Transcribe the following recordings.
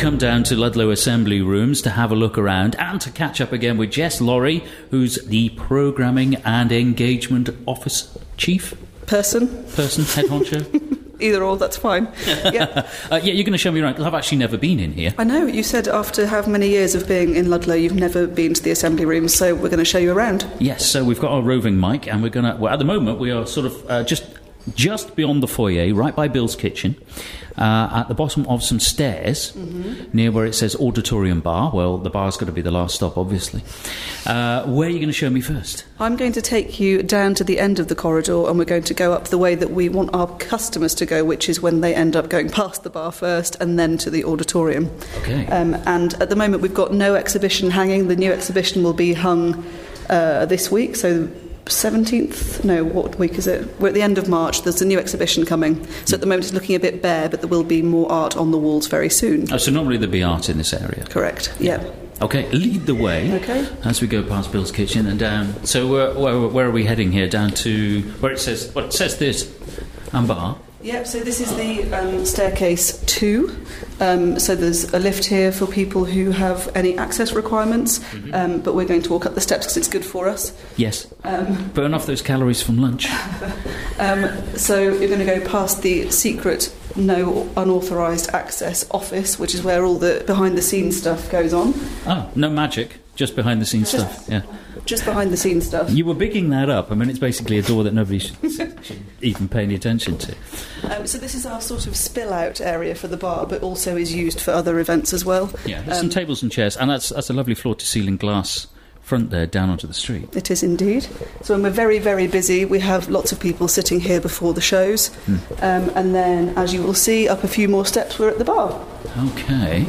come down to Ludlow Assembly Rooms to have a look around and to catch up again with Jess Laurie, who's the Programming and Engagement Office Chief? Person, head honcho? Either or, that's fine. Yeah, you're going to show me around, because I've actually never been in here. I know, you said after how many years of being in Ludlow you've never been to the assembly rooms, so we're going to show you around. Yes, so we've got our roving mic, and we're going to... Well, at the moment, we are sort of just beyond the foyer, right by Bill's kitchen, at the bottom of some stairs, near where it says Auditorium Bar. Well, the bar's got to be the last stop, obviously. Where are you going to show me first? I'm going to take you down to the end of the corridor, and we're going to go up the way that we want our customers to go, which is when they end up going past the bar first and then to the auditorium. Okay. And at the moment we've got no exhibition hanging. The new exhibition will be hung this week, so 17th? No, what week is it? We're at the end of March. There's a new exhibition coming. So at the moment it's looking a bit bare, but there will be more art on the walls very soon. Oh, so normally there'll be art in this area? Correct, yeah. Okay, lead the way as we go past Bill's kitchen and down. So where are we heading here? Down to where it says this, and bar. Yep, so this is the staircase 2. So there's a lift here for people who have any access requirements, but we're going to walk up the steps because it's good for us. Yes, burn off those calories from lunch. So you're going to go past the secret, no unauthorised access office, which is where all the behind-the-scenes stuff goes on. Oh, no magic, just behind-the-scenes stuff, yeah. Just behind-the-scenes stuff. You were bigging that up. I mean, it's basically a door that nobody should even pay any attention to. So this is our sort of spill-out area for the bar, but also is used for other events as well. Yeah, there's some tables and chairs, and that's a lovely floor-to-ceiling glass front there down onto the street. It is indeed. So when we're very, very busy, we have lots of people sitting here before the shows. And then, as you will see, up a few more steps, we're at the bar. Okay.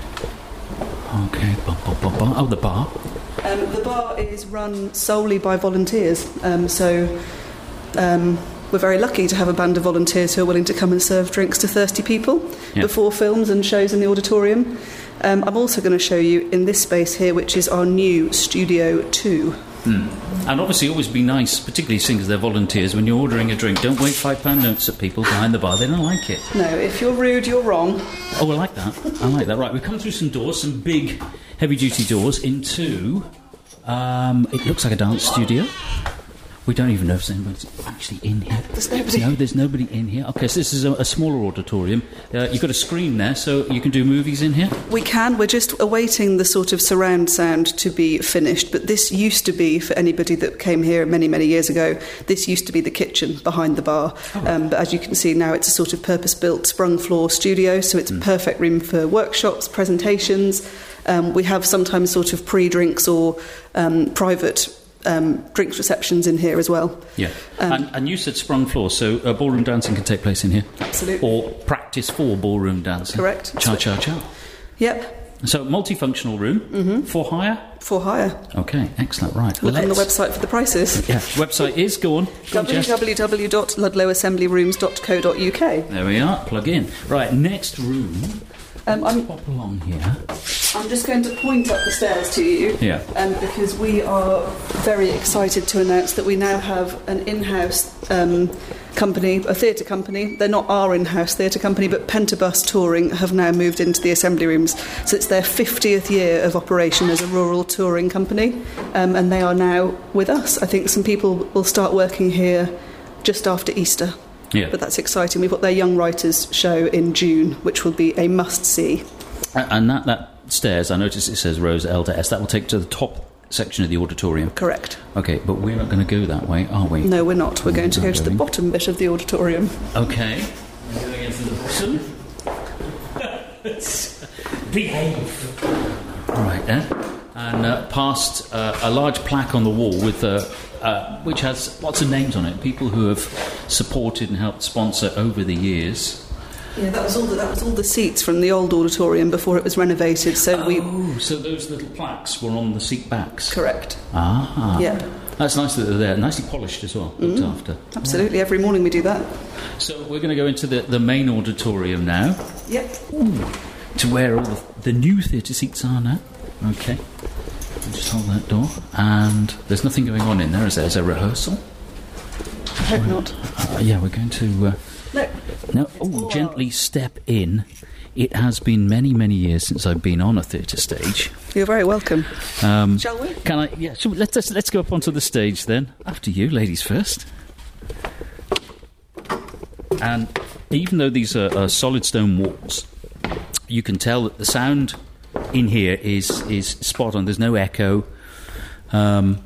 Oh, the bar. The bar is run solely by volunteers, so we're very lucky to have a band of volunteers who are willing to come and serve drinks to thirsty people before films and shows in the auditorium. I'm also going to show you in this space here, which is our new Studio 2. And obviously always be nice, particularly seeing as they're volunteers, when you're ordering a drink, don't wave £5 notes at people behind the bar, they don't like it. No, if you're rude, you're wrong. Oh, I like that. Right, we've come through some doors, some big heavy-duty doors into, it looks like a dance studio. We don't even know if anyone's actually in here. There's nobody. No, there's nobody in here. Okay, so this is a smaller auditorium. You've got a screen there, so you can do movies in here? We can. We're just awaiting the sort of surround sound to be finished. But this used to be, for anybody that came here many, many years ago, this used to be the kitchen behind the bar. But as you can see now, it's a sort of purpose-built sprung floor studio, so it's a perfect room for workshops, presentations. We have sometimes sort of pre-drinks or private drinks receptions in here as well. Yeah, and you said sprung floor, so ballroom dancing can take place in here? Absolutely. Or practice for ballroom dancing? Correct. Cha-cha-cha. Yep. So multifunctional room, for hire? For hire. Okay, excellent, right. Look on the website for the prices. Yeah, website is, go on. www.ludlowassemblyRooms.co.uk. There we are, plug in. Right, next room. Let's pop along here. I'm just going to point up the stairs to you, because we are very excited to announce that we now have an in-house company, a theatre company. They're not our in-house theatre company, but Pentabus Touring have now moved into the assembly rooms. So it's their 50th year of operation as a rural touring company, and they are now with us. I think some people will start working here just after Easter. Yeah. But that's exciting. We've got their Young Writers show in June, which will be a must-see. And that stairs, I notice it says Rose L to S, that will take to the top section of the auditorium. Correct. Okay, but we're not going to go that way, are we? No, we're not. We're going to go to the bottom bit of the auditorium. Okay. We're going into the bottom. Behave. Right there. And past a large plaque on the wall with which has lots of names on it, people who have supported and helped sponsor over the years. Yeah, that was all the seats from the old auditorium before it was renovated. So so those little plaques were on the seat backs. Correct. Ah. Yeah. That's nice that they're there, nicely polished as well, looked after. Absolutely, every morning we do that. So we're going to go into the main auditorium now. Yep. To where all the new theatre seats are now. Okay. I'll just hold that door. And there's nothing going on in there, is there? Is there a rehearsal? I hope not. Yeah, we're going to... No. No. Oh, gently step in it has been many, many years since I've been on a theatre stage. You're very welcome. Shall we? Can I? Yeah. So let's go up onto the stage then. After you, ladies first. And even though these are solid stone walls, you can tell that the sound in here is spot on. There's no echo, and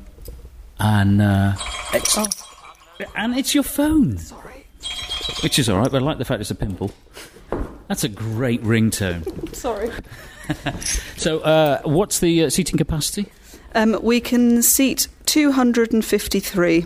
it's your phone. Sorry. Which is all right, but I like the fact it's a pimple. That's a great ringtone. Sorry. So, what's the seating capacity? We can seat 253.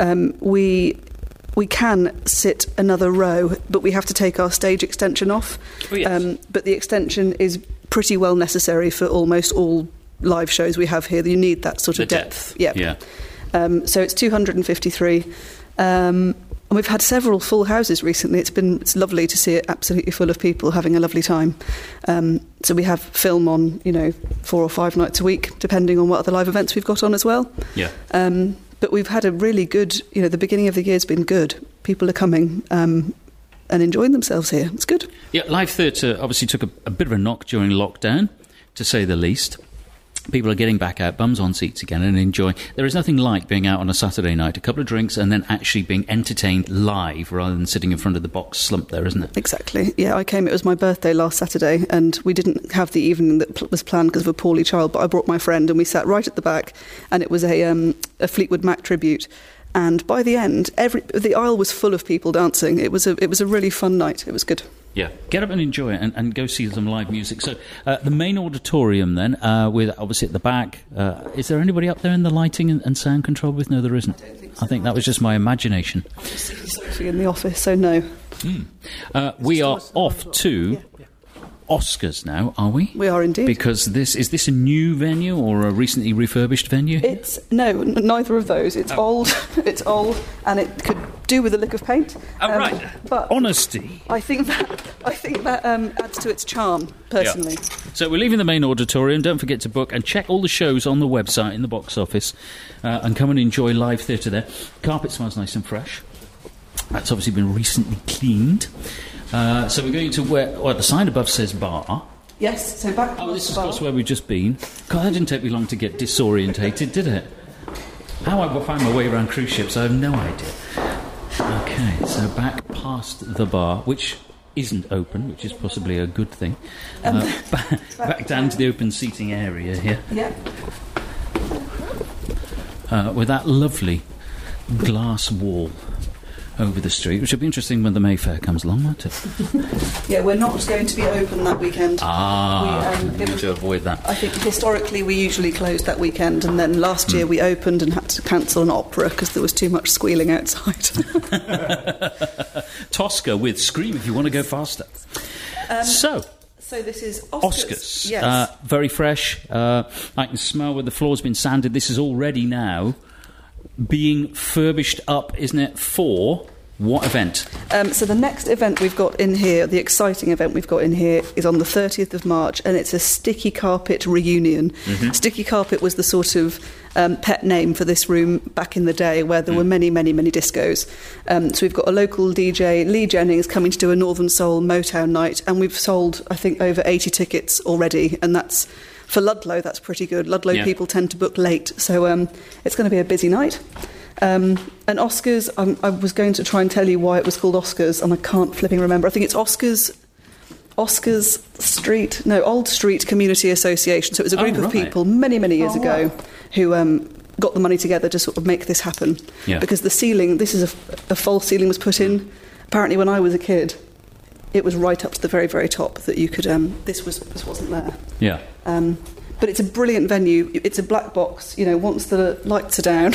We can sit another row, but we have to take our stage extension off. Oh, yes. But the extension is pretty well necessary for almost all live shows we have here. You need that sort of depth. Yeah. So it's 253. And we've had several full houses recently. It's lovely to see it absolutely full of people having a lovely time. So we have film on, 4 or 5 nights a week, depending on what other live events we've got on as well. Yeah. But we've had a really good, the beginning of the year's been good. People are coming and enjoying themselves here. It's good. Yeah, live theatre obviously took a bit of a knock during lockdown, to say the least. People are getting back out, bums on seats again, and enjoying. There is nothing like being out on a Saturday night, a couple of drinks, and then actually being entertained live rather than sitting in front of the box slump there, isn't it? Exactly. Yeah, it was my birthday last Saturday, and we didn't have the evening that was planned because of a poorly child, but I brought my friend, and we sat right at the back, and it was a Fleetwood Mac tribute. And by the end, the aisle was full of people dancing. It was a really fun night. It was good. Yeah, get up and enjoy it and go see some live music. So the main auditorium then, with obviously at the back, is there anybody up there in the lighting and sound control booth? No, there isn't. I think that was just my imagination. I'm just seeing Sophie in the office, so no. We are off to Oscars now, are we? We are indeed. Because is this a new venue or a recently refurbished venue? No, neither of those. It's old. It's old, and it could do with a lick of paint. Right. But honesty. I think that adds to its charm, personally. Yeah. So we're leaving the main auditorium. Don't forget to book and check all the shows on the website in the box office, and come and enjoy live theatre there. Carpet smells nice and fresh. That's obviously been recently cleaned. So we're going to the sign above says bar. Yes, so back. Oh, this is of course where we've just been. God, that didn't take me long to get disorientated, did it? How I will find my way around cruise ships, I have no idea. Okay, so back past the bar, which isn't open, which is possibly a good thing. Back down to the open seating area here. Yeah. With that lovely glass wall over the street, which will be interesting when the Mayfair comes along, won't it? Yeah, we're not going to be open that weekend. We need to avoid that. I think historically we usually closed that weekend, and then last year we opened and had to cancel an opera because there was too much squealing outside. Tosca with Scream if you want to go faster. So this is Oscars. Yes. Very fresh. I can smell where the floor's been sanded. This is already now being furbished up, isn't it, for what event? So the next event we've got in here, the exciting event we've got in here, is on the 30th of March, and it's a Sticky Carpet reunion. Mm-hmm. Sticky Carpet was the sort of pet name for this room back in the day, where there were many, many, many discos. So we've got a local DJ, Lee Jennings, coming to do a Northern Soul Motown night, and we've sold, I think, over 80 tickets already, and that's... For Ludlow, that's pretty good. Ludlow people tend to book late, so it's going to be a busy night. And Oscars, I was going to try and tell you why it was called Oscars, and I can't flipping remember. I think it's Oscars Street, Old Street Community Association. So it was a group of people many, many years ago who got the money together to sort of make this happen. Yeah. Because the ceiling, this is a false ceiling was put in. Apparently when I was a kid, it was right up to the very, very top that you could... This wasn't there. Yeah. But it's a brilliant venue. It's a black box. Once the lights are down,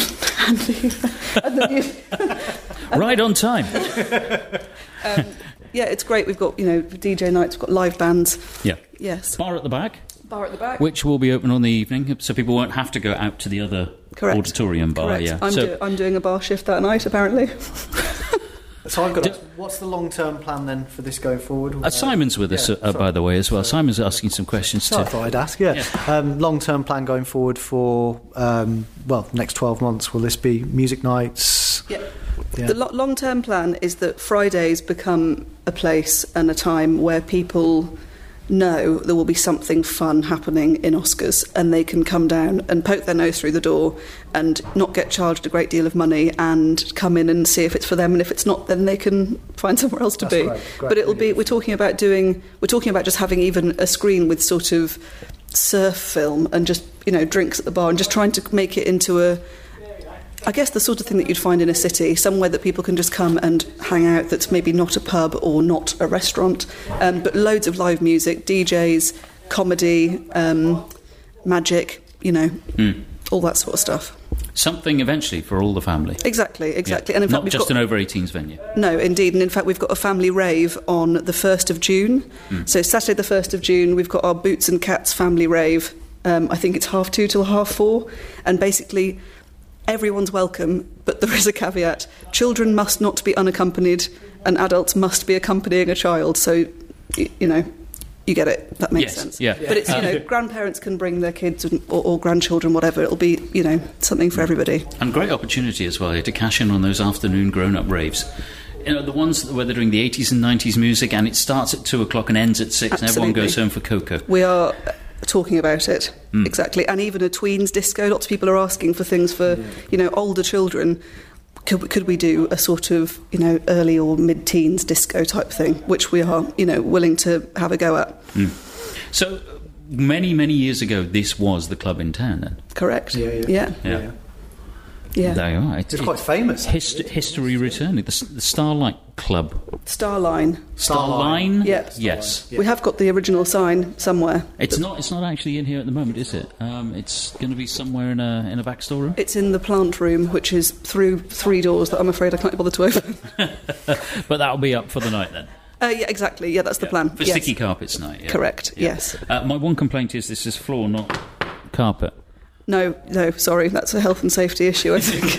right on time. Yeah, it's great. We've got DJ nights. We've got live bands. Yeah. Yes. Bar at the back. Bar at the back. Which will be open on the evening, so people won't have to go out to the other auditorium bar. Correct. Yeah. I'm doing a bar shift that night, apparently. So I've got. What's the long-term plan then for this going forward? Simon's with us, by the way, as well. Simon's asking some questions too. I thought I'd ask. Yeah. Long-term plan going forward for next 12 months. Will this be music nights? Yeah. The long-term plan is that Fridays become a place and a time where people know there will be something fun happening in Oscars, and they can come down and poke their nose through the door and not get charged a great deal of money and come in and see if it's for them, and if it's not, then they can find somewhere else to be. Great. But it'll be, we're talking about just having even a screen with sort of surf film and just, drinks at the bar, and just trying to make it into I guess the sort of thing that you'd find in a city, somewhere that people can just come and hang out, that's maybe not a pub or not a restaurant, but loads of live music, DJs, comedy, magic, all that sort of stuff. Something eventually for all the family. Exactly. Yeah. And in fact, not just an over-18s venue. No, indeed. And in fact, we've got a family rave on the 1st of June. So Saturday the 1st of June, we've got our Boots and Cats family rave. I think it's 2:30 till 4:30. And basically, everyone's welcome, but there is a caveat. Children must not be unaccompanied, and adults must be accompanying a child. So, you get it. That makes sense. Yeah. But it's, grandparents can bring their kids or grandchildren, whatever. It'll be, something for everybody. And great opportunity as well to cash in on those afternoon grown-up raves. The ones where they're doing the 80s and 90s music, and it starts at 2 o'clock and ends at 6, and everyone goes home for cocoa. We are talking about it, exactly. And even a tweens disco. Lots of people are asking for things for, older children. Could we do a sort of, early or mid-teens disco type thing, which we are, willing to have a go at. So, many, many years ago, this was the club in town, then? Correct. Yeah. There you are. It's quite famous. History returning. The Starlight Club. Starline. Yep. Yes. We have got the original sign somewhere. It's not actually in here at the moment, is it? It's going to be somewhere in a back storeroom. It's in the plant room, which is through 3 doors that I'm afraid I can't bother to open. But that'll be up for the night then. Yeah, exactly. Yeah, that's the plan. For Sticky Carpets Night. Yeah. Correct. Yeah. Yes. My one complaint is this is floor, not carpet. No, sorry, that's a health and safety issue, I think.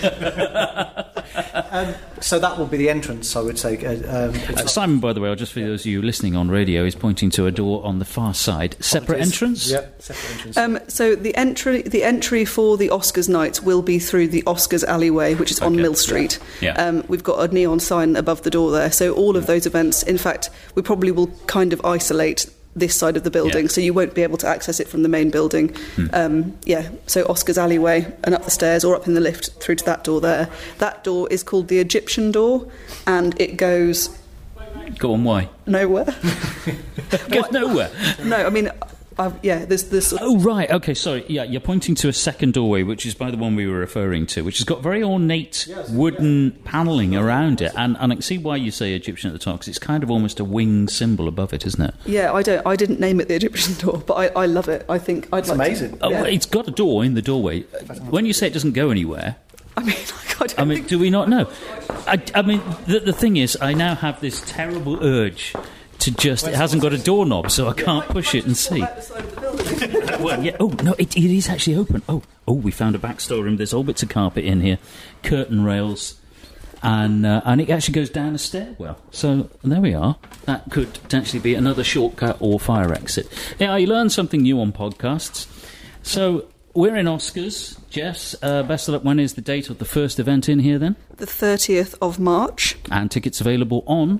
So that will be the entrance, I would say. Simon, by the way, just for those of you listening on radio, is pointing to a door on the far side. Separate entrance? Yep, separate entrance. So the entry for the Oscars night will be through the Oscars alleyway, which is on Mill Street. Yeah. We've got a neon sign above the door there, so all of those events, in fact, we probably will kind of isolate this side of the building, so you won't be able to access it from the main building. So Oscars alleyway and up the stairs or up in the lift through to that door there. That door is called the Egyptian door, and it goes... Go on, why? Nowhere. Goes nowhere? No, I mean... there's Oh, right, okay, sorry. Yeah, you're pointing to a second doorway, which is by the one we were referring to, which has got very ornate wooden panelling around it. And I can see why you say Egyptian at the top, because it's kind of almost a wing symbol above it, isn't it? Yeah, I didn't name it the Egyptian door, but I love it. I think I'd like amazing. To, well, it's got a door in the doorway. When you say it doesn't go anywhere... do we not know? I mean, the thing is, I now have this terrible urge... it hasn't got a doorknob, so I can't push it and see. Well, yeah. Oh no, it is actually open. Oh, we found a back storeroom. There's all bits of carpet in here, curtain rails, and it actually goes down a stairwell. So there we are. That could potentially be another shortcut or fire exit. Yeah, you learn something new on podcasts. So we're in Oscars. Jess, best of luck. When is the date of the first event in here then? The 30th of March. And tickets available on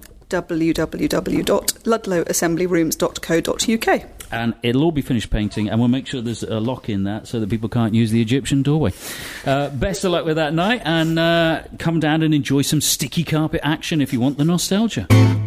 www.ludlowassemblyRooms.co.uk. And it'll all be finished painting, and we'll make sure there's a lock in that so that people can't use the Egyptian doorway. Best of luck with that night, and come down and enjoy some sticky carpet action if you want the nostalgia.